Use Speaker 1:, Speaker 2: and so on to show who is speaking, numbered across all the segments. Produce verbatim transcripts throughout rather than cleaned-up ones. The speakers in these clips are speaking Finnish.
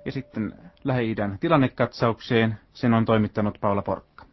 Speaker 1: Ja sitten Lähi-idän tilannekatsaukseen sen on toimittanut Paula Porkka.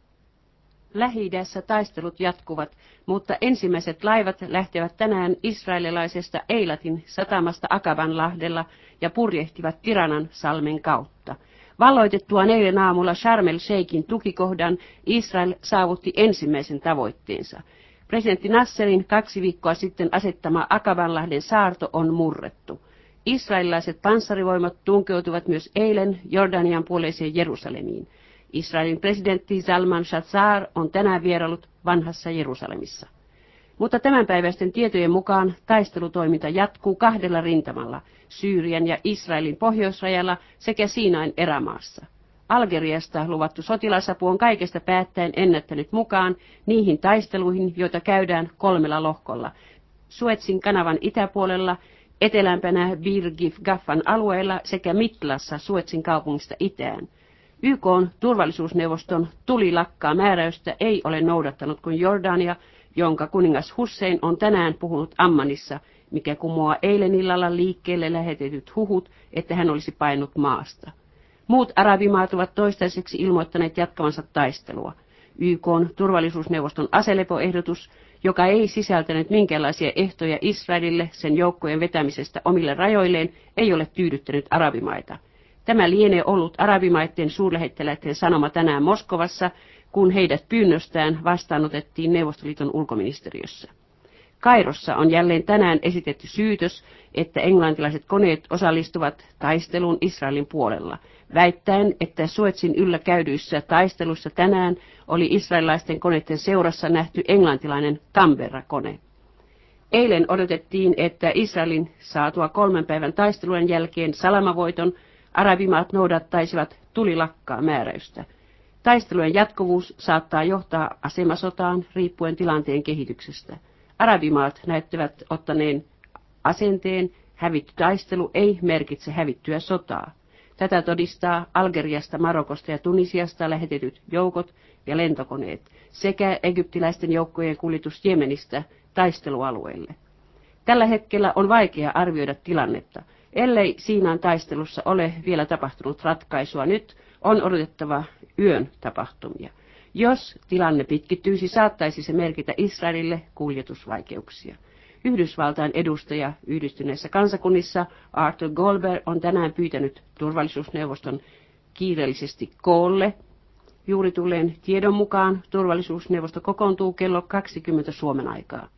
Speaker 2: Lähi-idässä taistelut jatkuvat, mutta ensimmäiset laivat lähtevät tänään israelilaisesta Eilatin satamasta Akabanlahdella ja purjehtivat Tiranan salmen kautta. Valloitettua eilen aamulla Sharm el-Sheikhin tukikohdan Israel saavutti ensimmäisen tavoitteensa. Presidentti Nasserin kaksi viikkoa sitten asettama Akabanlahden saarto on murrettu. Israelilaiset panssarivoimat tunkeutuvat myös eilen Jordanian puoleiseen Jerusalemiin. Israelin presidentti Zalman Shazar on tänään vierailut vanhassa Jerusalemissa. Mutta tämänpäiväisten tietojen mukaan taistelutoiminta jatkuu kahdella rintamalla, Syyrian ja Israelin pohjoisrajalla sekä Siinain erämaassa. Algeriasta luvattu sotilasapu on kaikesta päättäen ennättänyt mukaan niihin taisteluihin, joita käydään kolmella lohkolla. Suezin kanavan itäpuolella, etelämpänä Bir-Gif-Gaffan alueella sekä Mitlassa Suezin kaupungista itään. Y K:n turvallisuusneuvoston tulilakkaa määräystä ei ole noudattanut kuin Jordania, jonka kuningas Hussein on tänään puhunut Ammanissa, mikä kumoaa eilen illalla liikkeelle lähetetyt huhut, että hän olisi painut maasta. Muut arabimaat ovat toistaiseksi ilmoittaneet jatkavansa taistelua. Y K:n turvallisuusneuvoston aselepoehdotus, joka ei sisältänyt minkäänlaisia ehtoja Israelille sen joukkojen vetämisestä omille rajoilleen, ei ole tyydyttänyt arabimaita. Tämä lienee ollut arabimaiden suurlähettiläiden sanoma tänään Moskovassa, kun heidät pyynnöstään vastaanotettiin Neuvostoliiton ulkoministeriössä. Kairossa on jälleen tänään esitetty syytös, että englantilaiset koneet osallistuvat taisteluun Israelin puolella, väittäen, että Suezin yllä käydyissä taisteluissa tänään oli israelilaisten koneiden seurassa nähty englantilainen Canberra-kone. Eilen odotettiin, että Israelin saatua kolmen päivän taistelujen jälkeen salamavoiton arabimaat noudattaisivat tulilakkaa määräystä. Taistelujen jatkuvuus saattaa johtaa asemasotaan riippuen tilanteen kehityksestä. Arabimaat näyttävät ottaneen asenteen, hävitty taistelu ei merkitse hävittyä sotaa. Tätä todistaa Algeriasta, Marokosta ja Tunisiasta lähetetyt joukot ja lentokoneet sekä egyptiläisten joukkojen kuljetus Jemenistä taistelualueelle. Tällä hetkellä on vaikea arvioida tilannetta. Ellei Siinain taistelussa ole vielä tapahtunut ratkaisua nyt, on odotettava yön tapahtumia. Jos tilanne pitkittyisi, saattaisi se merkitä Israelille kuljetusvaikeuksia. Yhdysvaltain edustaja Yhdistyneissä kansakunnissa Arthur Goldberg on tänään pyytänyt turvallisuusneuvoston kiireellisesti koolle. Juuri tulleen tiedon mukaan turvallisuusneuvosto kokoontuu kello kaksikymmentä Suomen aikaa.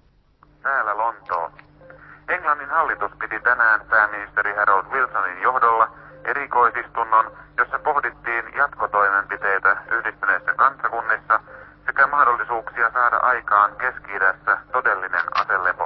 Speaker 3: Täällä Lontoo. Englannin hallitus piti tänään pääministeri Harold Wilsonin johdolla erikoisistunnon, jossa pohdittiin jatkotoimenpiteitä Yhdistyneissä kansakunnissa sekä mahdollisuuksia saada aikaan Keski-idässä todellinen aselepo.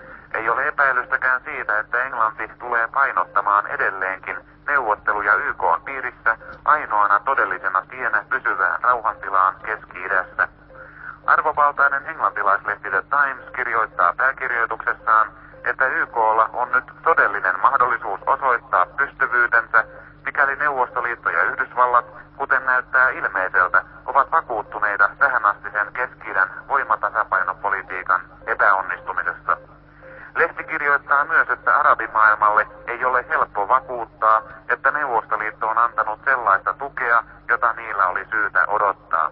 Speaker 3: Ei ole epäilystäkään siitä, että Englanti tulee painottamaan edelleenkin neuvotteluja Y K:n piirissä ainoana todellisena tienä pysyvään rauhantilaan Keski-idässä. Arvovaltainen englantilaislehti The Times kirjoittaa pääkirjoituksessaan, että Y K:lla on nyt todellinen mahdollisuus osoittaa pystyvyytensä, mikäli Neuvostoliitto ja Yhdysvallat, kuten näyttää ilmeiseltä, ovat vakuuttuneita tähänastisen Keski-idän voimatasapainopolitiikan epäonnistumisesta. Lehti kirjoittaa myös, että arabimaailmalle ei ole helppo vakuuttaa, että Neuvostoliitto on antanut sellaista tukea, jota niillä oli syytä odottaa.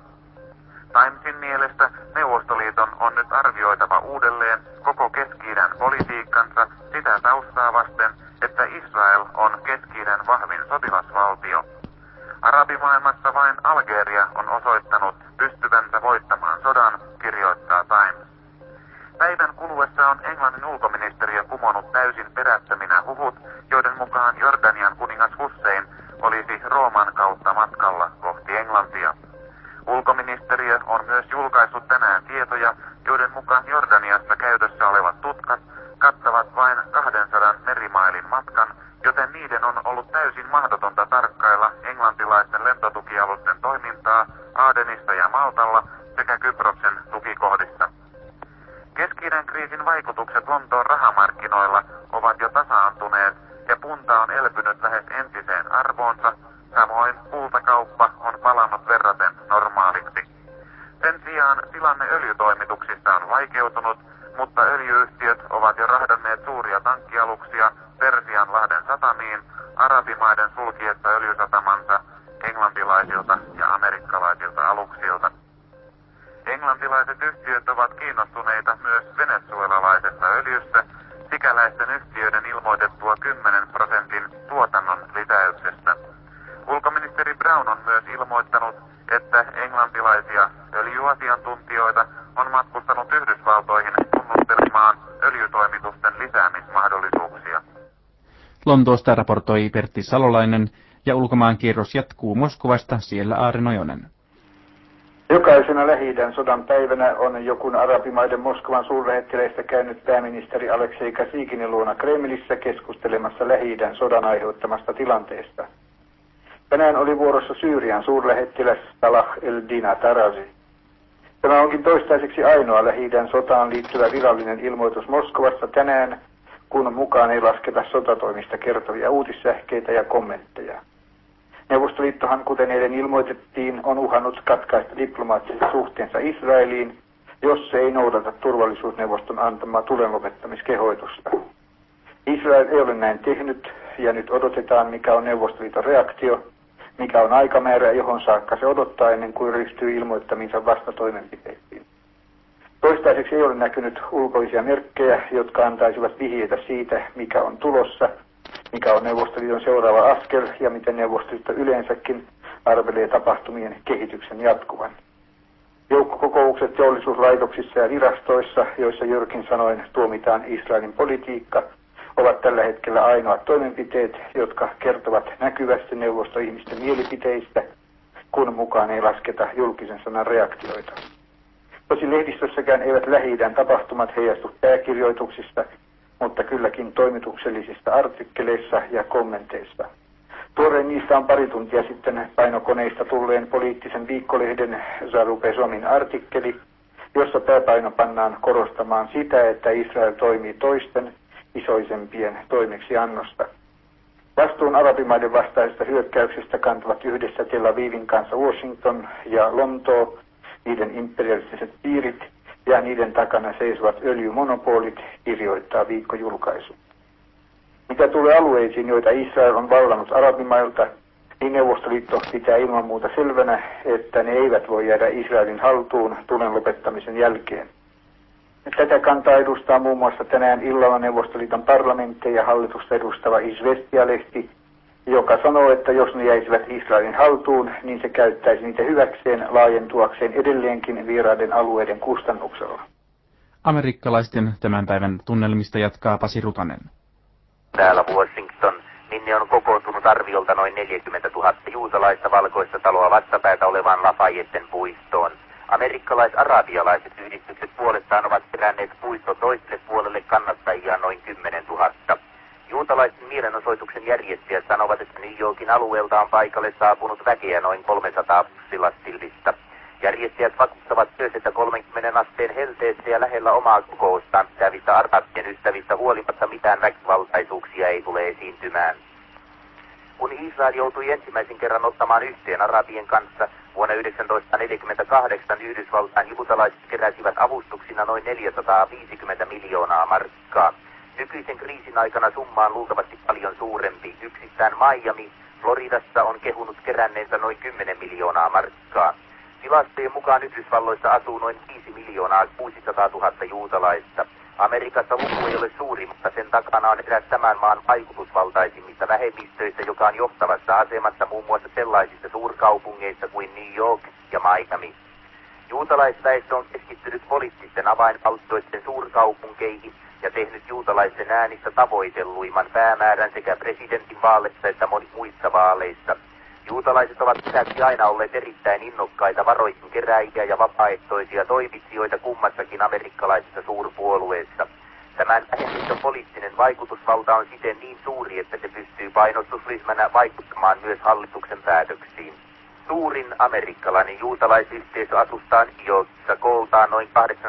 Speaker 3: Timesin mielestä Neuvostoliiton on nyt arvioitava uudelleen koko Keski-idän politiikkansa sitä taustaa vasten, että Israel on Keski-idän vahvin sotilasvaltio. Arabimaailmassa vain Algeria on osoittanut pystyvänsä voittamaan sodan, kirjoittaa Times. Päivän kuluessa on Englannin ulkoministeriö kumonnut täysin perättöminä huhut, joiden mukaan Jordanian kuningas Hussein olisi Rooman kautta matkalla kohti Englantia. Ulkoministeriö on myös julkaissut tänään tietoja, joiden mukaan Jordaniassa käytössä olevat tutkat kattavat vain kahdensadan merimailin matkan, joten niiden on ollut täysin mahdotonta tarkkailla englantilaisten lentotukialusten toimintaa Adenissa ja Maltalla sekä Kyproksen tukikohdissa. Keski-idän kriisin vaikutukset Lontoon rahamarkkinoilla ovat jo tasaantuneet ja punta on elpynyt lähes entiseen arvoonsa, samoin kultakauppa on palannut verraten normaaliksi. Sen sijaan tilanne öljytoimituksissa on vaikeutunut, mutta öljyyhtiöt ovat jo rahdanneet suuria tankkialuksia Persianlahden satamiin arabimaiden sulkiessa öljysatamansa englantilaisilta ja amerikkalaisilta aluksilta. Englantilaiset yhtiöt ovat kiinnostuneita myös venezuelalaisesta öljystä sikäläisten yhtiöiden ilmoitettua kymmenen prosentin tuotannon lisäyksestä. Ulkoministeri Brown on myös ilmoittanut, että englantilaisia öljyasiantuntijoita on matkustanut Yhdysvaltoihin tunnustelemaan öljytoimitusten lisäämismahdollisuuksia.
Speaker 1: Lontoosta raportoi Pertti Salolainen ja ulkomaankierros jatkuu Moskovasta, siellä Aari Nojonen.
Speaker 4: Jokaisena Lähi-idän sodan päivänä on jokun arabimaiden Moskovan suurlähettiläistä käynyt pääministeri Aleksei Kazyginin luona Kremlissä keskustelemassa Lähi-idän sodan aiheuttamasta tilanteesta. Tänään oli vuorossa Syyrian suurlähettiläs Salah el-Dina Tarazi. Tämä onkin toistaiseksi ainoa Lähi-idän sotaan liittyvä virallinen ilmoitus Moskovassa tänään, kun mukaan ei lasketa sotatoimista kertovia uutissähkeitä ja kommentteja. Neuvostoliittohan, kuten eilen ilmoitettiin, on uhannut katkaista diplomaattisen suhteensa Israeliin, jos se ei noudata turvallisuusneuvoston antamaa tulenlopettamiskehoitusta. Israel ei ole näin tehnyt, ja nyt odotetaan, mikä on Neuvostoliiton reaktio, mikä on aikamäärä, johon saakka se odottaa ennen kuin ryhtyy ilmoittaminsa vastatoimenpiteisiin. Toistaiseksi ei ole näkynyt ulkoisia merkkejä, jotka antaisivat vihjeitä siitä, mikä on tulossa, mikä on Neuvostoliiton seuraava askel ja miten Neuvostoliitto yleensäkin arvelee tapahtumien kehityksen jatkuvan. Joukkokokoukset teollisuuslaitoksissa ja virastoissa, joissa Jyrkin sanoen tuomitaan Israelin politiikka, ovat tällä hetkellä ainoat toimenpiteet, jotka kertovat näkyvästi neuvostoihmisten mielipiteistä, kun mukaan ei lasketa julkisen sanan reaktioita. Tosi lehdistössäkään eivät Lähi-idän tapahtumat heijastu pääkirjoituksista, mutta kylläkin toimituksellisista artikkeleissa ja kommenteissa. Tuoreen niistä on pari tuntia sitten painokoneista tulleen poliittisen viikkolehden Zaru Bezomin artikkeli, jossa pääpaino pannaan korostamaan sitä, että Israel toimii toisten isoisempien toimeksiannosta. Vastuun arabimaiden vastaisesta hyökkäyksestä kantavat yhdessä Tel Avivin kanssa Washington ja Lontoo, niiden imperialistiset piirit ja niiden takana seisovat öljymonopolit, kirjoittaa viikkojulkaisu. Mitä tulee alueisiin, joita Israel on vallannut arabimailta, niin Neuvostoliitto pitää ilman muuta selvänä, että ne eivät voi jäädä Israelin haltuun tulen lopettamisen jälkeen. Tätä kantaa edustaa muun muassa tänään illalla Neuvostoliiton parlamentteja ja hallitusta edustava Izvestia-lehti, joka sanoo, että jos ne jäisivät Israelin haltuun, niin se käyttäisi niitä hyväkseen laajentuakseen edelleenkin vieraiden alueiden kustannuksella.
Speaker 1: Amerikkalaisten tämän päivän tunnelmista jatkaa Pasi Rutanen.
Speaker 5: Täällä Washington, minne on kokoontunut arviolta noin neljäkymmentätuhatta juutalaista valkoista taloa vastapäätä olevaan Lafayetten puistoon. Amerikkalais-arabialaiset yhdistykset puolestaan ovat keränneet puisto toiselle puolelle kannattajia noin kymmenentuhatta. Juutalaisten mielenosoituksen järjestäjät sanovat, että New Yorkin alueelta on paikalle saapunut väkeä noin kolmesataa bussilastillista. Järjestäjät vakuuttavat myös, että kolmenkymmenen asteen helteessä ja lähellä omaa kokoustaan pitävistä arabien ystävistä huolimatta mitään väkivaltaisuuksia ei tule esiintymään. Kun Israel joutui ensimmäisen kerran ottamaan yhteen arabien kanssa, vuonna tuhatyhdeksänsataaneljäkymmentäkahdeksan Yhdysvaltain juutalaiset keräsivät avustuksina noin neljäsataaviisikymmentä miljoonaa markkaa. Nykyisen kriisin aikana summa on luultavasti paljon suurempi. Yksistään Miami, Floridassa on kehunut keränneensä noin kymmenen miljoonaa markkaa. Tilastojen mukaan Yhdysvalloissa asuu noin viisi miljoonaa kuusisataatuhatta juutalaista. Amerikassa luku ei ole suuri, mutta sen takana on eräs tämän maan vaikutusvaltaisimmista vähemmistöistä, joka on johtavassa asemassa muun muassa sellaisissa suurkaupungeissa kuin New York ja Miami. Juutalaisväestö on keskittynyt poliittisten avainvaltioiden suurkaupunkeihin ja tehnyt juutalaisten äänistä tavoitelluimman päämäärän sekä presidentin vaaleissa että muissa vaaleissa. Juutalaiset ovat lisäksi aina olleet erittäin innokkaita varoihin keräjiä ja vapaaehtoisia toimitsijoita kummassakin amerikkalaisessa suurpuolueessa. Tämän vähemmistön poliittinen vaikutusvalta on siten niin suuri, että se pystyy painostusryhmänä vaikuttamaan myös hallituksen päätöksiin. Suurin amerikkalainen juutalaisyhteisö asustaa New Yorkissa kooltaan noin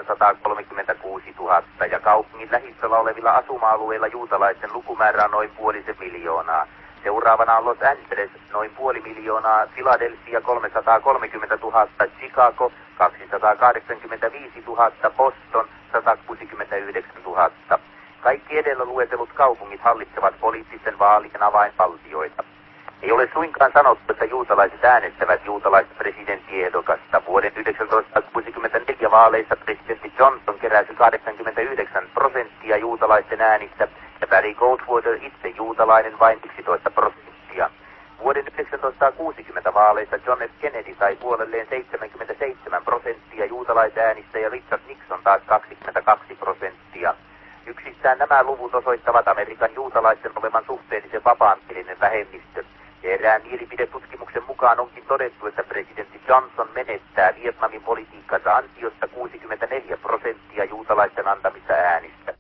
Speaker 5: kahdeksansataakolmekymmentäkuusituhatta ja kaupungin lähistöllä olevilla asuma-alueilla juutalaisten lukumäärä on noin puolisen miljoonaa. Seuraavana on Los Angeles, noin puoli miljoonaa, Philadelphia kolmesataakolmekymmentätuhatta, Chicago kaksisataakahdeksankymmentäviisituhatta, Boston satakuusikymmentäyhdeksäntuhatta. Kaikki edellä luetellut kaupungit hallitsevat poliittisen vaalien avainvaltioita. Ei ole suinkaan sanottu, että juutalaiset äänestävät juutalaista presidenttiehdokasta. Vuoden tuhatyhdeksänsataakuusikymmentäneljä vaaleissa presidentti Johnson keräsi kahdeksankymmentäyhdeksän prosenttia juutalaisten äänistä ja Barry Goldwater itse juutalainen vain yksitoista prosenttia. Vuoden tuhatyhdeksänsataakuusikymmentä vaaleissa John F. Kennedy sai puolelleen seitsemänkymmentäseitsemän prosenttia juutalaisäänistä ja Richard Nixon taas kaksikymmentäkaksi prosenttia. Yksistään nämä luvut osoittavat Amerikan juutalaisten olevan suhteellisen vapaamielinen vähemmistö. Ja erään mielipidetutkimuksen mukaan onkin todettu, että presidentti Johnson menettää Vietnamin politiikkansa ansiosta kuusikymmentäneljä prosenttia juutalaisten antamista äänistä.